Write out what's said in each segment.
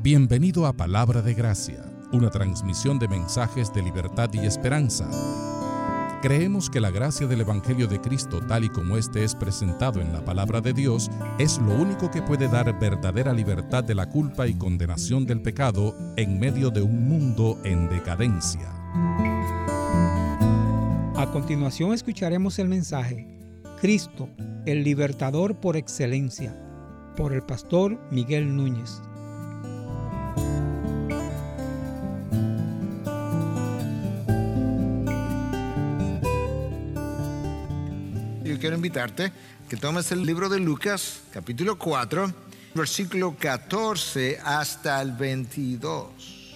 Bienvenido a Palabra de Gracia, una transmisión de mensajes de libertad y esperanza. Creemos que la gracia del Evangelio de Cristo, tal y como este es presentado en la Palabra de Dios, es lo único que puede dar verdadera libertad de la culpa y condenación del pecado en medio de un mundo en decadencia. A continuación escucharemos el mensaje Cristo, el libertador por excelencia, por el pastor Miguel Núñez. Yo quiero invitarte que tomes el libro de Lucas, capítulo 4, versículo 14 hasta el 22.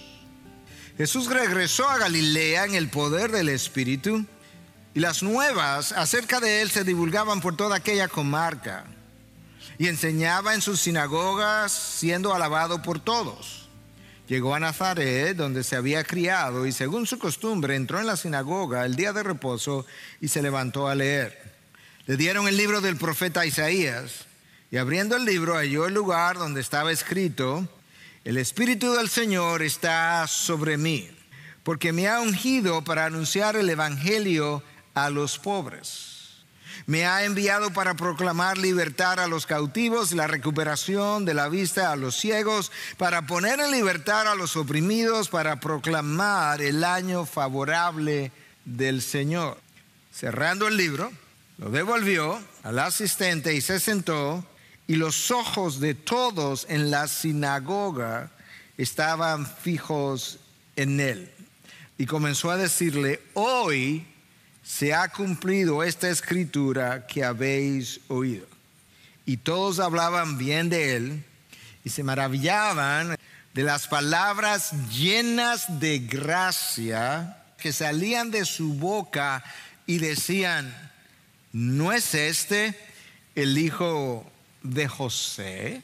Jesús regresó a Galilea en el poder del Espíritu, y las nuevas acerca de él se divulgaban por toda aquella comarca, y enseñaba en sus sinagogas, siendo alabado por todos. Llegó a Nazaret, donde se había criado, y según su costumbre entró en la sinagoga el día de reposo y se levantó a leer. Le dieron el libro del profeta Isaías, y abriendo el libro halló el lugar donde estaba escrito: El Espíritu del Señor está sobre mí, porque me ha ungido para anunciar el Evangelio a los pobres. Me ha enviado para proclamar libertad a los cautivos y la recuperación de la vista a los ciegos, para poner en libertad a los oprimidos, para proclamar el año favorable del Señor. Cerrando el libro, lo devolvió al asistente y se sentó, y los ojos de todos en la sinagoga estaban fijos en él. Y comenzó a decirle: hoy se ha cumplido esta escritura que habéis oído. Y todos hablaban bien de él y se maravillaban de las palabras llenas de gracia que salían de su boca, y decían: ¿no es este el hijo de José?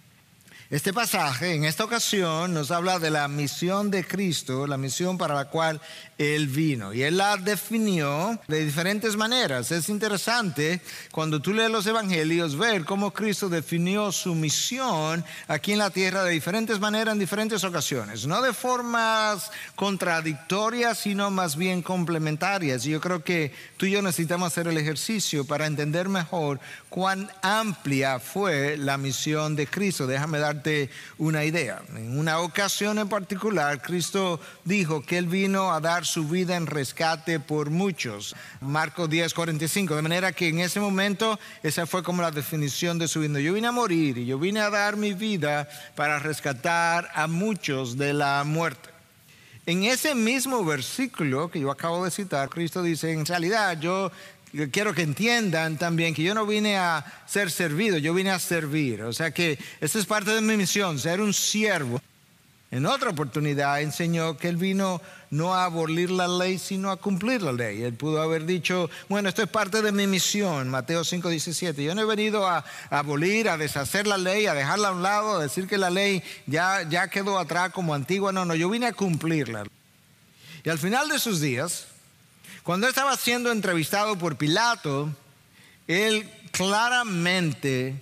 Este pasaje en esta ocasión nos habla de la misión de Cristo, la misión para la cual Él vino. Y Él la definió de diferentes maneras. Es interesante cuando tú lees los evangelios ver cómo Cristo definió su misión aquí en la tierra de diferentes maneras en diferentes ocasiones. No de formas contradictorias, sino más bien complementarias. Y yo creo que tú y yo necesitamos hacer el ejercicio para entender mejor cuán amplia fue la misión de Cristo. Déjame darte una idea. En una ocasión en particular, Cristo dijo que Él vino a dar su vida en rescate por muchos. Marcos 10:45. De manera que en ese momento, esa fue como la definición de su vida. Yo vine a morir y yo vine a dar mi vida para rescatar a muchos de la muerte. En ese mismo versículo que yo acabo de citar, Cristo dice: en realidad yo quiero que entiendan también que yo no vine a ser servido, yo vine a servir. O sea que esa es parte de mi misión, ser un siervo. En otra oportunidad enseñó que Él vino no a abolir la ley, sino a cumplir la ley. Él pudo haber dicho: bueno, esto es parte de mi misión, Mateo 5:17. Yo no he venido a abolir, a deshacer la ley, a dejarla a un lado, a decir que la ley ya quedó atrás como antigua. No, yo vine a cumplirla. Y al final de sus días, cuando estaba siendo entrevistado por Pilato, Él claramente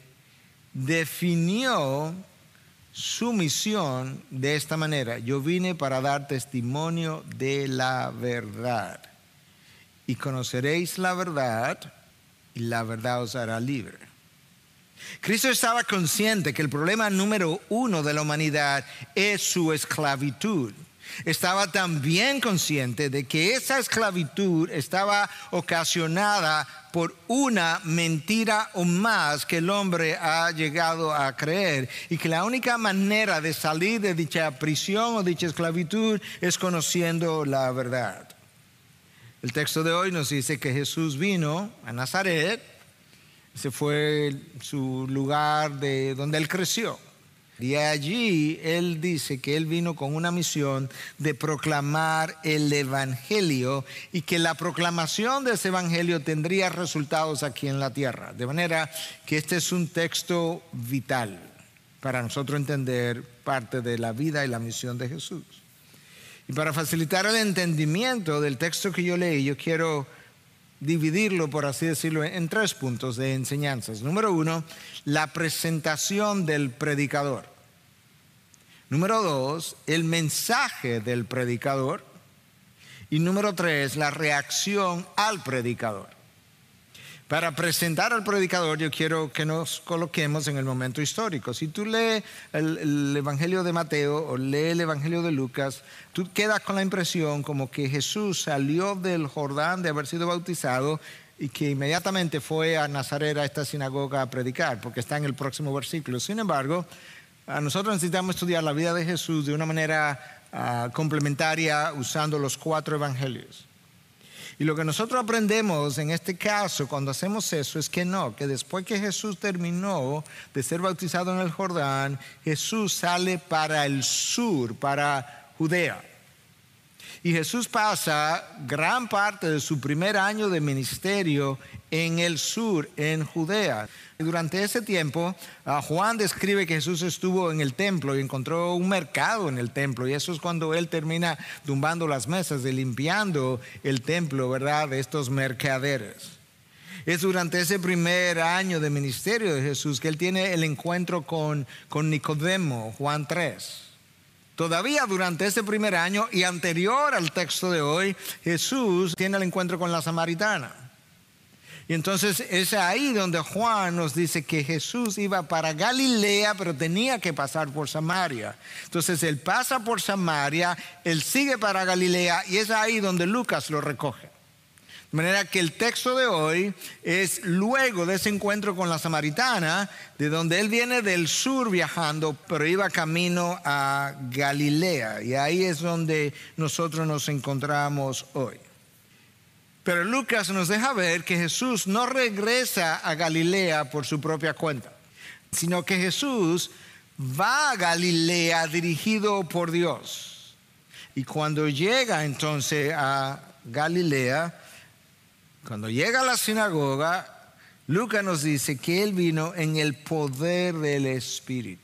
definió su misión de esta manera: yo vine para dar testimonio de la verdad, y conoceréis la verdad, y la verdad os hará libre. Cristo estaba consciente que el problema número uno de la humanidad es su esclavitud. Estaba también consciente de que esa esclavitud estaba ocasionada por una mentira o más que el hombre ha llegado a creer, y que la única manera de salir de dicha prisión o dicha esclavitud es conociendo la verdad. El texto de hoy nos dice que Jesús vino a Nazaret. Ese fue su lugar de donde Él creció. Y allí Él dice que Él vino con una misión de proclamar el Evangelio, y que la proclamación de ese Evangelio tendría resultados aquí en la tierra. De manera que este es un texto vital para nosotros entender parte de la vida y la misión de Jesús. Y para facilitar el entendimiento del texto que yo leí, yo quiero dividirlo, por así decirlo, en 3 puntos de enseñanzas. Número 1, la presentación del predicador. Número 2, el mensaje del predicador. Y número 3, la reacción al predicador. Para presentar al predicador, yo quiero que nos coloquemos en el momento histórico. Si tú lees el Evangelio de Mateo o lees el Evangelio de Lucas, tú quedas con la impresión como que Jesús salió del Jordán de haber sido bautizado y que inmediatamente fue a Nazaret, a esta sinagoga, a predicar, porque está en el próximo versículo. Sin embargo, nosotros necesitamos estudiar la vida de Jesús de una manera complementaria usando los 4 evangelios. Y lo que nosotros aprendemos en este caso cuando hacemos eso es que después que Jesús terminó de ser bautizado en el Jordán, Jesús sale para el sur, para Judea. Y Jesús pasa gran parte de su primer año de ministerio en el sur, en Judea. Y durante ese tiempo, Juan describe que Jesús estuvo en el templo y encontró un mercado en el templo. Y eso es cuando él termina tumbando las mesas y limpiando el templo, ¿verdad?, de estos mercaderes. Es durante ese primer año de ministerio de Jesús que él tiene el encuentro con Nicodemo, Juan 3. Todavía durante ese primer año y anterior al texto de hoy, Jesús tiene el encuentro con la samaritana. Y entonces es ahí donde Juan nos dice que Jesús iba para Galilea, pero tenía que pasar por Samaria. Entonces él pasa por Samaria, él sigue para Galilea y es ahí donde Lucas lo recoge. De manera que el texto de hoy es luego de ese encuentro con la samaritana, de donde él viene del sur viajando, pero iba camino a Galilea. Y ahí es donde nosotros nos encontramos hoy. Pero Lucas nos deja ver que Jesús no regresa a Galilea por su propia cuenta, sino que Jesús va a Galilea dirigido por Dios. Y cuando llega entonces a Galilea, cuando llega a la sinagoga, Lucas nos dice que él vino en el poder del Espíritu.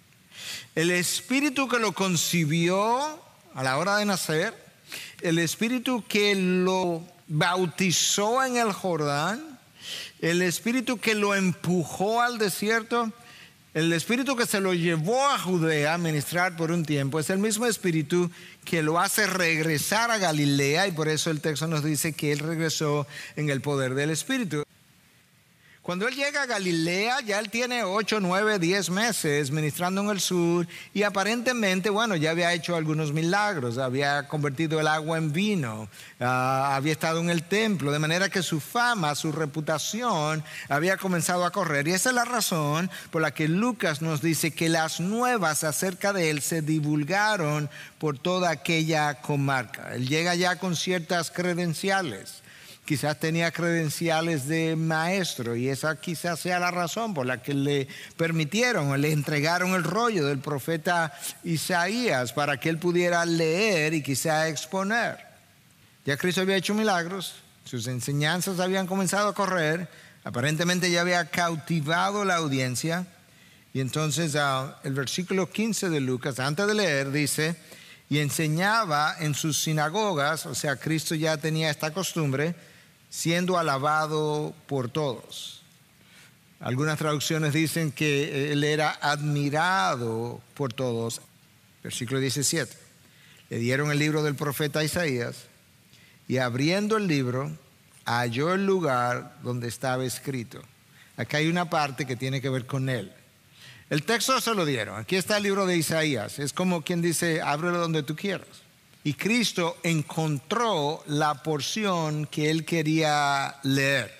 El Espíritu que lo concibió a la hora de nacer, el Espíritu que lo bautizó en el Jordán, el Espíritu que lo empujó al desierto, el Espíritu que se lo llevó a Judea a ministrar por un tiempo, es el mismo Espíritu que lo hace regresar a Galilea, y por eso el texto nos dice que él regresó en el poder del Espíritu. Cuando él llega a Galilea, ya él tiene 8, 9, 10 meses ministrando en el sur y aparentemente, ya había hecho algunos milagros, había convertido el agua en vino, había estado en el templo, de manera que su fama, su reputación había comenzado a correr. Y esa es la razón por la que Lucas nos dice que las nuevas acerca de él se divulgaron por toda aquella comarca. Él llega ya con ciertas credenciales. Quizás tenía credenciales de maestro y esa quizás sea la razón por la que le permitieron o le entregaron el rollo del profeta Isaías para que él pudiera leer y quizás exponer. Ya Cristo había hecho milagros, sus enseñanzas habían comenzado a correr, aparentemente ya había cautivado la audiencia. Y entonces el versículo 15 de Lucas, antes de leer, dice: y enseñaba en sus sinagogas, o sea, Cristo ya tenía esta costumbre, siendo alabado por todos. Algunas traducciones dicen que él era admirado por todos. Versículo 17. Le dieron el libro del profeta Isaías y abriendo el libro halló el lugar donde estaba escrito. Acá hay una parte que tiene que ver con él. El texto se lo dieron. Aquí está el libro de Isaías. Es como quien dice, ábrelo donde tú quieras. Y Cristo encontró la porción que él quería leer.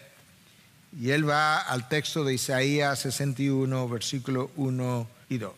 Y él va al texto de Isaías 61, versículo 1 y 2.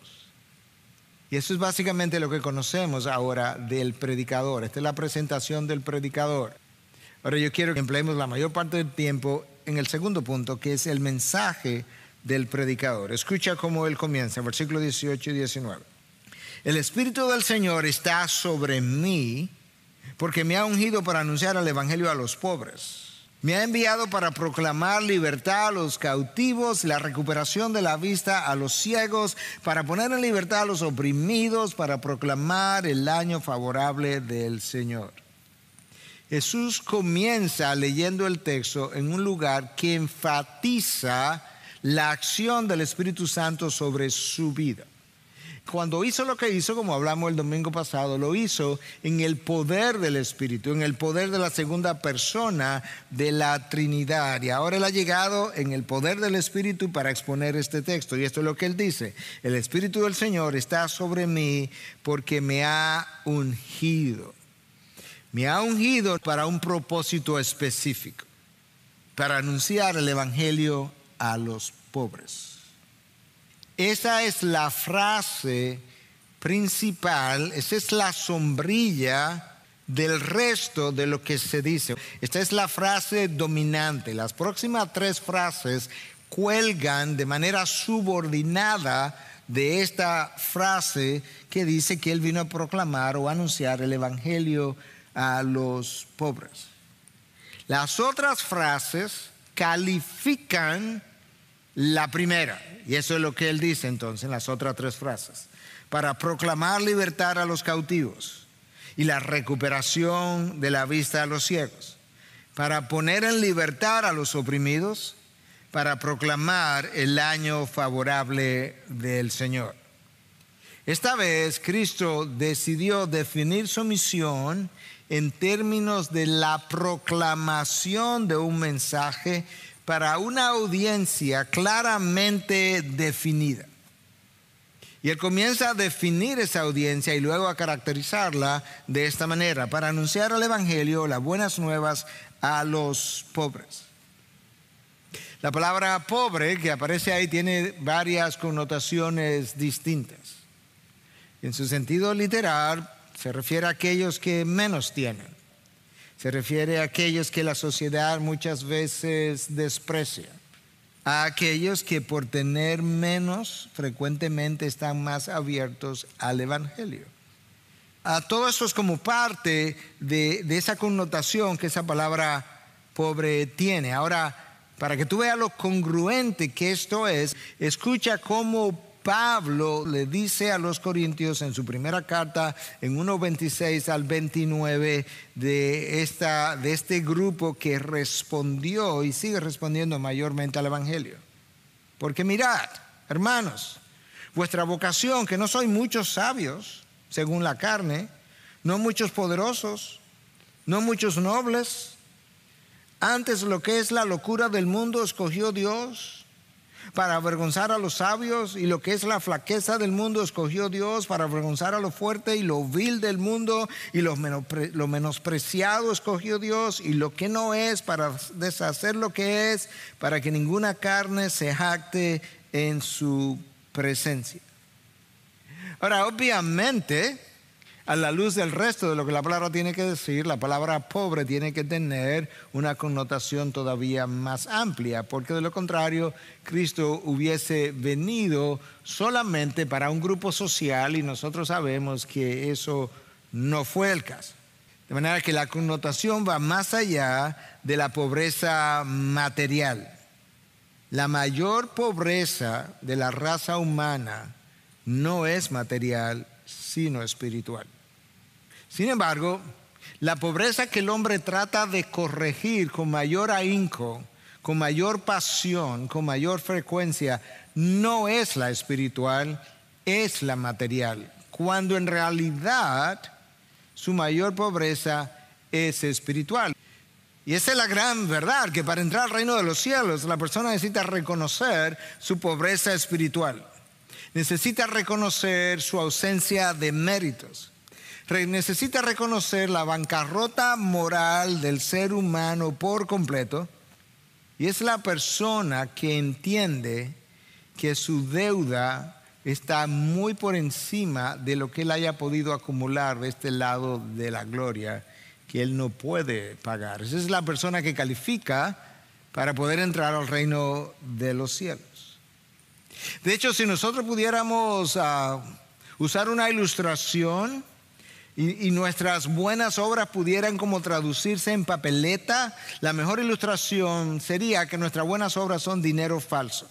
Y eso es básicamente lo que conocemos ahora del predicador. Esta es la presentación del predicador. Ahora yo quiero que empleemos la mayor parte del tiempo en el segundo punto, que es el mensaje del predicador. Escucha cómo él comienza, versículos 18 y 19. El Espíritu del Señor está sobre mí, porque me ha ungido para anunciar el Evangelio a los pobres. Me ha enviado para proclamar libertad a los cautivos, la recuperación de la vista a los ciegos, para poner en libertad a los oprimidos, para proclamar el año favorable del Señor. Jesús comienza leyendo el texto en un lugar que enfatiza la acción del Espíritu Santo sobre su vida. Cuando hizo lo que hizo, como hablamos el domingo pasado, lo hizo en el poder del Espíritu, en el poder de la segunda persona de la Trinidad. Y ahora Él ha llegado en el poder del Espíritu para exponer este texto. Y esto es lo que Él dice: el Espíritu del Señor está sobre mí porque me ha ungido. Me ha ungido para un propósito específico, para anunciar el Evangelio a los pobres. Esa es la frase principal, esa es la sombrilla del resto de lo que se dice. Esta es la frase dominante. Las próximas 3 frases cuelgan de manera subordinada de esta frase que dice que Él vino a proclamar o anunciar el Evangelio a los pobres. Las otras frases califican la primera, y eso es lo que Él dice entonces en las otras 3 frases: para proclamar libertad a los cautivos y la recuperación de la vista a los ciegos, para poner en libertad a los oprimidos, para proclamar el año favorable del Señor. Esta vez Cristo decidió definir su misión en términos de la proclamación de un mensaje para una audiencia claramente definida. Y Él comienza a definir esa audiencia y luego a caracterizarla de esta manera: para anunciar el Evangelio, las buenas nuevas a los pobres. La palabra pobre que aparece ahí tiene varias connotaciones distintas. En su sentido literal se refiere a aquellos que menos tienen. Se refiere a aquellos que la sociedad muchas veces desprecia, a aquellos que por tener menos frecuentemente están más abiertos al Evangelio. A todo eso es como parte de esa connotación que esa palabra pobre tiene. Ahora, para que tú veas lo congruente que esto es, escucha cómo Pablo le dice a los corintios en su primera carta, en 1:26 al 29, de este grupo que respondió y sigue respondiendo mayormente al Evangelio. Porque mirad, hermanos, vuestra vocación, que no sois muchos sabios, según la carne, no muchos poderosos, no muchos nobles. Antes lo que es la locura del mundo escogió Dios para avergonzar a los sabios, y lo que es la flaqueza del mundo escogió Dios para avergonzar a lo fuerte, y lo vil del mundo y lo menospreciado escogió Dios, y lo que no es para deshacer lo que es, para que ninguna carne se jacte en su presencia. Ahora, obviamente, a la luz del resto de lo que la palabra tiene que decir, la palabra pobre tiene que tener una connotación todavía más amplia, porque de lo contrario, Cristo hubiese venido solamente para un grupo social, y nosotros sabemos que eso no fue el caso. De manera que la connotación va más allá de la pobreza material. La mayor pobreza de la raza humana no es material, sino espiritual. Sin embargo, la pobreza que el hombre trata de corregir con mayor ahínco, con mayor pasión, con mayor frecuencia, no es la espiritual, es la material, cuando en realidad su mayor pobreza es espiritual. Y esa es la gran verdad, que para entrar al reino de los cielos la persona necesita reconocer su pobreza espiritual. Necesita reconocer su ausencia de méritos. Necesita reconocer la bancarrota moral del ser humano por completo. Y es la persona que entiende que su deuda está muy por encima de lo que él haya podido acumular de este lado de la gloria, que él no puede pagar. Esa es la persona que califica para poder entrar al reino de los cielos. De hecho, si nosotros pudiéramos usar una ilustración y nuestras buenas obras pudieran como traducirse en papeleta, la mejor ilustración sería que nuestras buenas obras son dinero falso.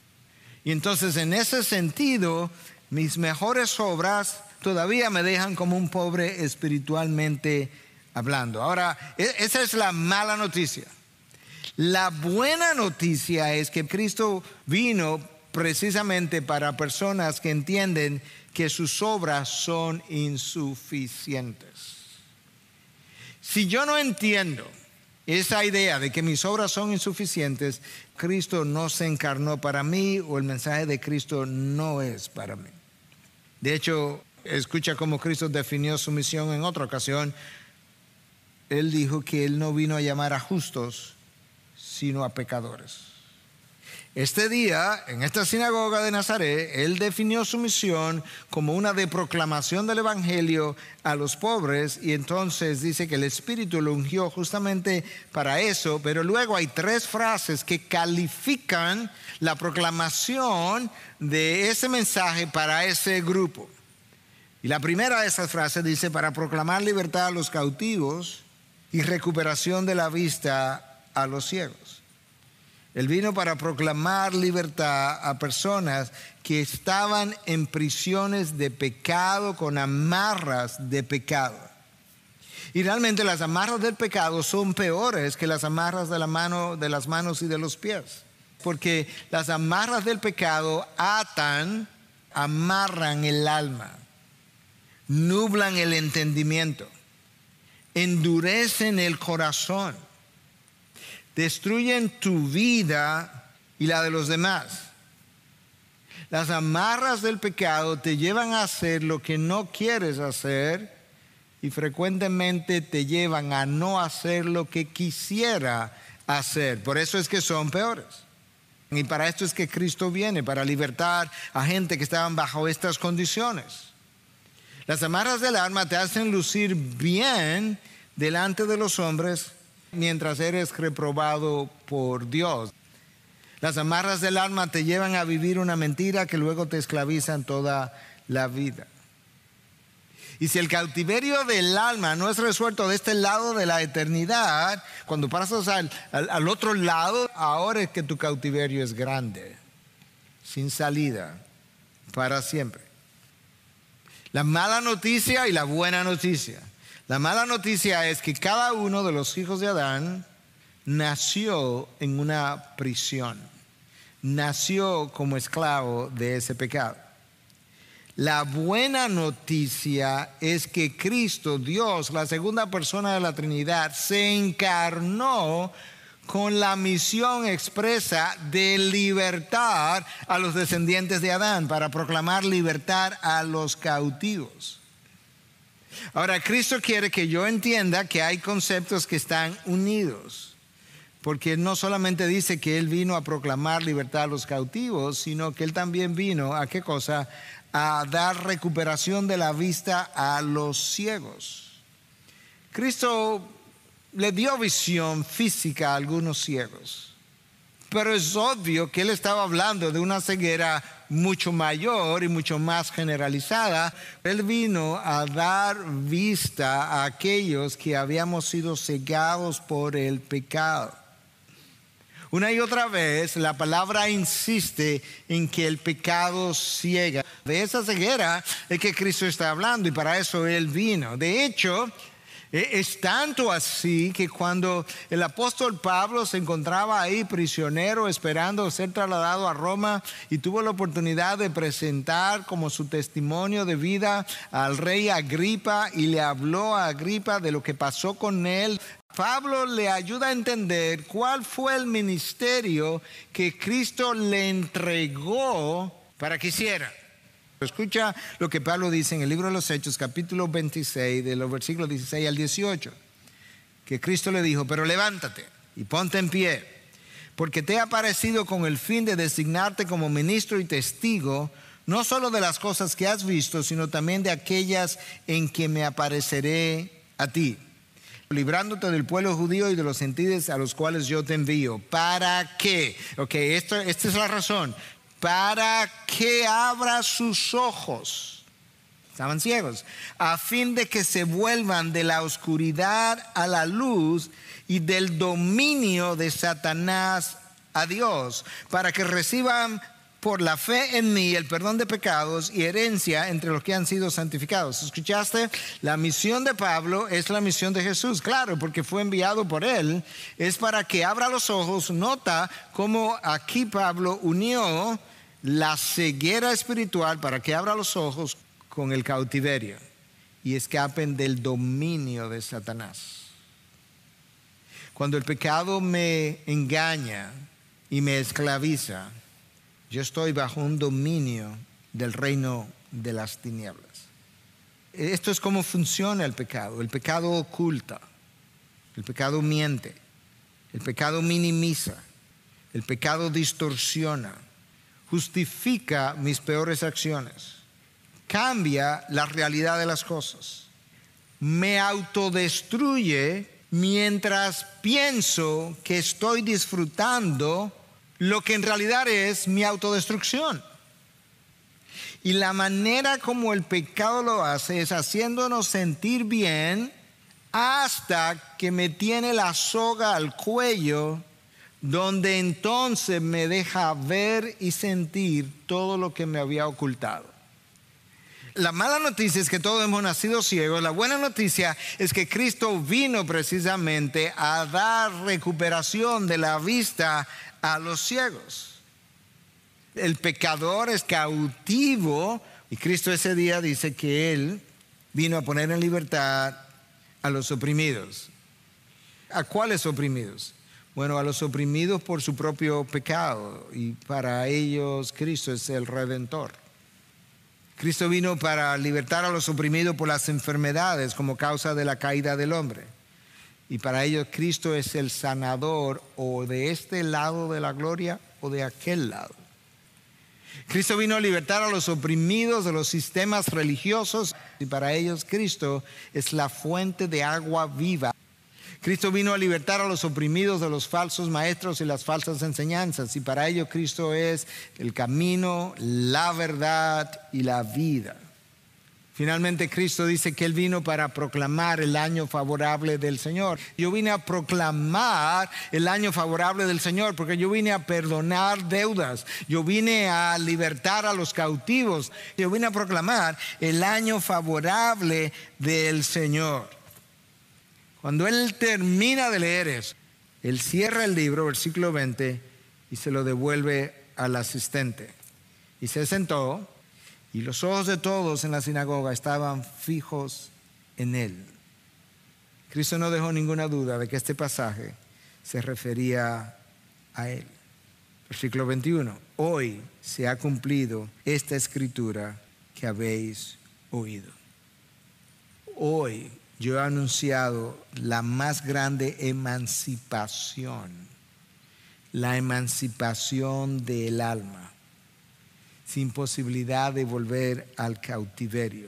Y entonces, en ese sentido, mis mejores obras todavía me dejan como un pobre espiritualmente hablando. Ahora, esa es la mala noticia. La buena noticia es que Cristo vino precisamente para personas que entienden que sus obras son insuficientes. Si yo no entiendo esa idea de que mis obras son insuficientes, Cristo no se encarnó para mí, o el mensaje de Cristo no es para mí. De hecho, escucha cómo Cristo definió su misión en otra ocasión. Él dijo que Él no vino a llamar a justos, sino a pecadores. Este día, en esta sinagoga de Nazaret, Él definió su misión como una de proclamación del Evangelio a los pobres, y entonces dice que el Espíritu lo ungió justamente para eso. Pero luego hay 3 frases que califican la proclamación de ese mensaje para ese grupo. Y la primera de esas frases dice: para proclamar libertad a los cautivos y recuperación de la vista a los ciegos. Él vino para proclamar libertad a personas que estaban en prisiones de pecado, con amarras de pecado. Y realmente las amarras del pecado son peores que las amarras de las manos y de los pies. Porque las amarras del pecado amarran el alma, nublan el entendimiento, endurecen el corazón, destruyen tu vida y la de los demás. Las amarras del pecado te llevan a hacer lo que no quieres hacer, y frecuentemente te llevan a no hacer lo que quisiera hacer. Por eso es que son peores. Y para esto es que Cristo viene, para libertar a gente que estaban bajo estas condiciones. Las amarras del alma te hacen lucir bien delante de los hombres mientras eres reprobado por Dios. Las amarras del alma te llevan a vivir una mentira que luego te esclavizan toda la vida. Y si el cautiverio del alma no es resuelto de este lado de la eternidad, cuando pasas al otro lado, ahora es que tu cautiverio es grande, sin salida, para siempre. La mala noticia y la buena noticia. La mala noticia es que cada uno de los hijos de Adán nació en una prisión. Nació como esclavo de ese pecado. La buena noticia es que Cristo, Dios, la segunda persona de la Trinidad, se encarnó con la misión expresa de libertar a los descendientes de Adán, para proclamar libertad a los cautivos. Ahora, Cristo quiere que yo entienda que hay conceptos que están unidos, porque no solamente dice que Él vino a proclamar libertad a los cautivos, sino que Él también vino a ¿qué cosa? A dar recuperación de la vista a los ciegos. Cristo le dio visión física a algunos ciegos, pero es obvio que Él estaba hablando de una ceguera mucho mayor y mucho más generalizada. Él vino a dar vista a aquellos que habíamos sido cegados por el pecado. Una y otra vez la palabra insiste en que el pecado ciega. De esa ceguera es que Cristo está hablando, y para eso Él vino. De hecho, es tanto así que cuando el apóstol Pablo se encontraba ahí prisionero esperando ser trasladado a Roma, y tuvo la oportunidad de presentar como su testimonio de vida al rey Agripa, y le habló a Agripa de lo que pasó con él, Pablo le ayuda a entender cuál fue el ministerio que Cristo le entregó para que hiciera. Escucha lo que Pablo dice en el libro de los Hechos, capítulo 26, de los versículos 16 al 18. Que Cristo le dijo: pero levántate y ponte en pie, porque te he aparecido con el fin de designarte como ministro y testigo, no solo de las cosas que has visto, sino también de aquellas en que me apareceré a ti, librándote del pueblo judío y de los gentiles a los cuales yo te envío. ¿Para qué? Esta es la razón. Para que abra sus ojos, estaban ciegos, a fin de que se vuelvan de la oscuridad a la luz y del dominio de Satanás a Dios, para que reciban por la fe en mí el perdón de pecados y herencia entre los que han sido santificados. ¿Escuchaste? La misión de Pablo es la misión de Jesús, claro, porque fue enviado por Él. Es para que abra los ojos. Nota cómo aquí Pablo unió la ceguera espiritual para que abra los ojos con el cautiverio y escapen del dominio de Satanás. Cuando el pecado me engaña y me esclaviza, yo estoy bajo un dominio del reino de las tinieblas. Esto es cómo funciona el pecado. El pecado oculta, el pecado miente, el pecado minimiza, el pecado distorsiona, justifica mis peores acciones, cambia la realidad de las cosas, me autodestruye mientras pienso que estoy disfrutando lo que en realidad es mi autodestrucción. Y la manera como el pecado lo hace es haciéndonos sentir bien hasta que me tiene la soga al cuello, donde entonces me deja ver y sentir todo lo que me había ocultado. La mala noticia es que todos hemos nacido ciegos. La buena noticia es que Cristo vino precisamente a dar recuperación de la vista a los ciegos. El pecador es cautivo y Cristo ese día dice que Él vino a poner en libertad a los oprimidos. ¿A cuáles oprimidos? Bueno, a los oprimidos por su propio pecado, y para ellos Cristo es el Redentor. Cristo vino para libertar a los oprimidos por las enfermedades como causa de la caída del hombre. Y para ellos Cristo es el sanador, o de este lado de la gloria o de aquel lado. Cristo vino a libertar a los oprimidos de los sistemas religiosos, y para ellos Cristo es la fuente de agua viva. Cristo vino a libertar a los oprimidos de los falsos maestros y las falsas enseñanzas, y para ello Cristo es el camino, la verdad y la vida. Finalmente Cristo dice que Él vino para proclamar el año favorable del Señor. Yo vine a proclamar el año favorable del Señor porque yo vine a perdonar deudas. Yo vine a libertar a los cautivos. Yo vine a proclamar el año favorable del Señor. Cuando Él termina de leer eso, Él cierra el libro, versículo 20, y se lo devuelve al asistente. Y se sentó, y los ojos de todos en la sinagoga estaban fijos en Él. Cristo no dejó ninguna duda de que este pasaje se refería a Él. Versículo 21, hoy se ha cumplido esta escritura que habéis oído. Hoy yo he anunciado la más grande emancipación, la emancipación del alma, sin posibilidad de volver al cautiverio.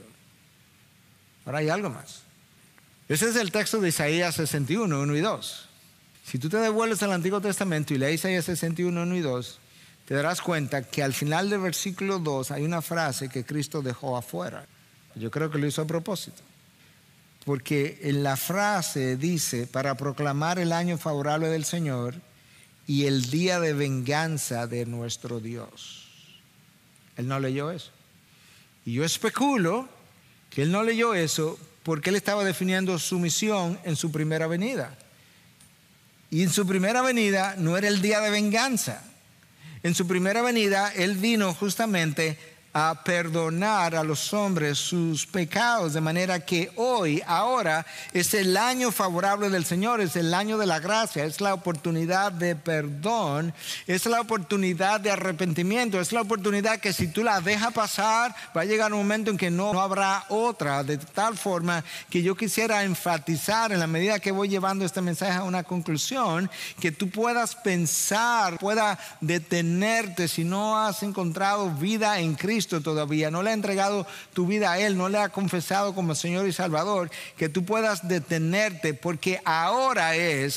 Ahora hay algo más. Ese es el texto de Isaías 61, 1 y 2. Si tú te devuelves al Antiguo Testamento y lees Isaías 61, 1 y 2, te darás cuenta que al final del versículo 2 hay una frase que Cristo dejó afuera. Yo creo que lo hizo a propósito. Porque en la frase dice, para proclamar el año favorable del Señor y el día de venganza de nuestro Dios. Él no leyó eso. Y yo especulo que Él no leyó eso porque Él estaba definiendo su misión en su primera venida. Y en su primera venida no era el día de venganza. En su primera venida Él vino justamente a perdonar a los hombres sus pecados, de manera que hoy, ahora, es el año favorable del Señor, es el año de la gracia, es la oportunidad de perdón, es la oportunidad de arrepentimiento, es la oportunidad que si tú la dejas pasar, va a llegar un momento en que no habrá otra, de tal forma que yo quisiera enfatizar en la medida que voy llevando este mensaje a una conclusión, que tú puedas pensar, pueda detenerte si no has encontrado vida en Cristo todavía, no le ha entregado tu vida a Él, no le ha confesado como Señor y Salvador, que tú puedas detenerte, porque ahora,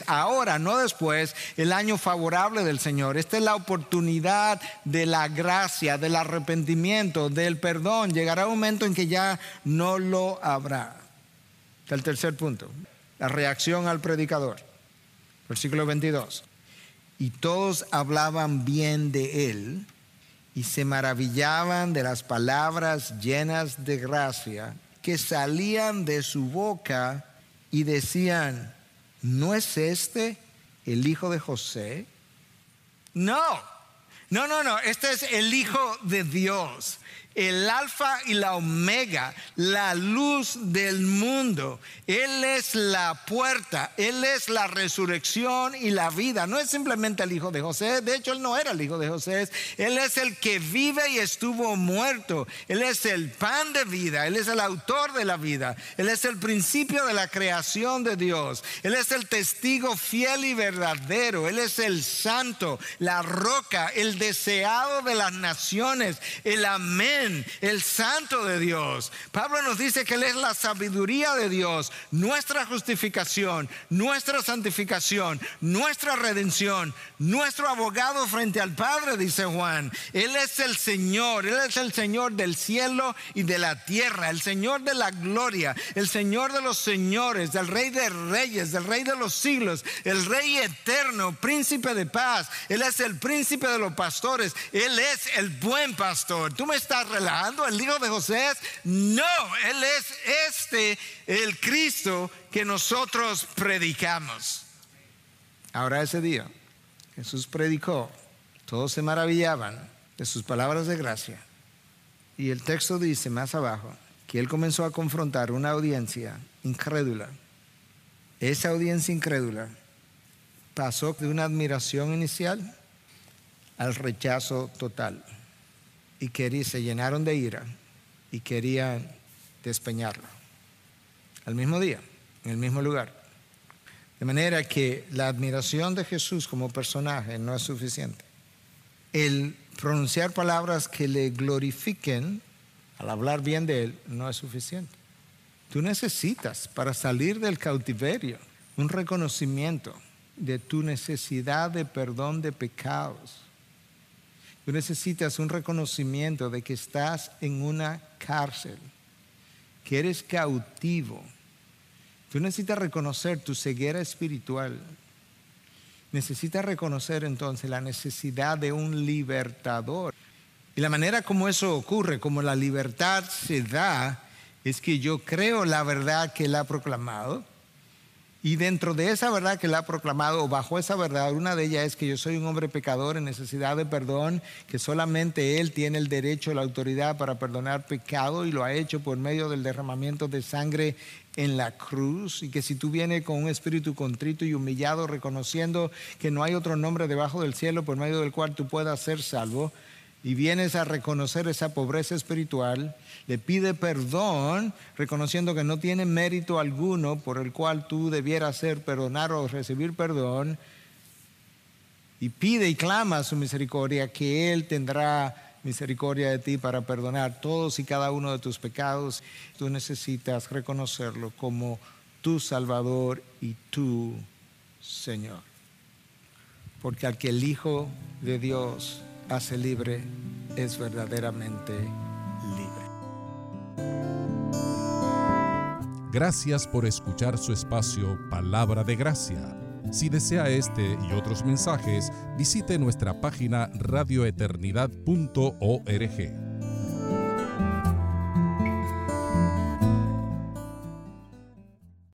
no después, el año favorable del Señor. Esta es la oportunidad de la gracia, del arrepentimiento, del perdón. Llegará un momento en que ya no lo habrá. El tercer punto, la reacción al predicador. Versículo 22. Y todos hablaban bien de Él y se maravillaban de las palabras llenas de gracia que salían de su boca, y decían, ¿no es este el hijo de José? No No, este es el Hijo de Dios, el Alfa y la Omega, la luz del mundo. Él es la puerta, Él es la resurrección y la vida. No es simplemente el hijo de José. De hecho, Él no era el hijo de José. Él es el que vive y estuvo muerto. Él es el pan de vida. Él es el autor de la vida. Él es el principio de la creación de Dios. Él es el testigo fiel y verdadero. Él es el santo, la roca, el deseado de las naciones, el amén, el santo de Dios. Pablo nos dice que Él es la sabiduría de Dios, nuestra justificación, nuestra santificación, nuestra redención, nuestro abogado frente al Padre, dice Juan. Él es el Señor, Él es el Señor del cielo y de la tierra, el Señor de la gloria, el Señor de los señores, el Rey de reyes, el Rey de los siglos, el Rey eterno, príncipe de paz. Él es el príncipe de los pastores. Él es el buen pastor. ¿Tú me estás relajando? ¿El hijo de José? No, Él es el Cristo que nosotros predicamos. Ahora, ese día Jesús predicó, todos se maravillaban de sus palabras de gracia. Y el texto dice más abajo que Él comenzó a confrontar una audiencia incrédula. Esa audiencia incrédula pasó de una admiración inicial al rechazo total. Y se llenaron de ira y querían despeñarlo. Al mismo día, en el mismo lugar. De manera que la admiración de Jesús como personaje no es suficiente. El pronunciar palabras que le glorifiquen al hablar bien de Él no es suficiente. Tú necesitas, para salir del cautiverio, un reconocimiento de tu necesidad de perdón de pecados. Tú necesitas un reconocimiento de que estás en una cárcel, que eres cautivo. Tú necesitas reconocer tu ceguera espiritual. Necesitas reconocer entonces la necesidad de un libertador. Y la manera como eso ocurre, como la libertad se da, es que yo creo la verdad que Él ha proclamado. Y dentro de esa verdad que Él ha proclamado, o bajo esa verdad, una de ellas es que yo soy un hombre pecador en necesidad de perdón, que solamente Él tiene el derecho, la autoridad para perdonar pecado, y lo ha hecho por medio del derramamiento de sangre en la cruz. Y que si tú vienes con un espíritu contrito y humillado, reconociendo que no hay otro nombre debajo del cielo por medio del cual tú puedas ser salvo, y vienes a reconocer esa pobreza espiritual, le pide perdón, reconociendo que no tiene mérito alguno por el cual tú debieras ser perdonar o recibir perdón, y pide y clama su misericordia, que Él tendrá misericordia de ti para perdonar todos y cada uno de tus pecados. Tú necesitas reconocerlo como tu Salvador y tu Señor. Porque al que el Hijo de Dios hace libre, es verdaderamente libre. Gracias por escuchar su espacio Palabra de Gracia. Si desea este y otros mensajes, visite nuestra página radioeternidad.org.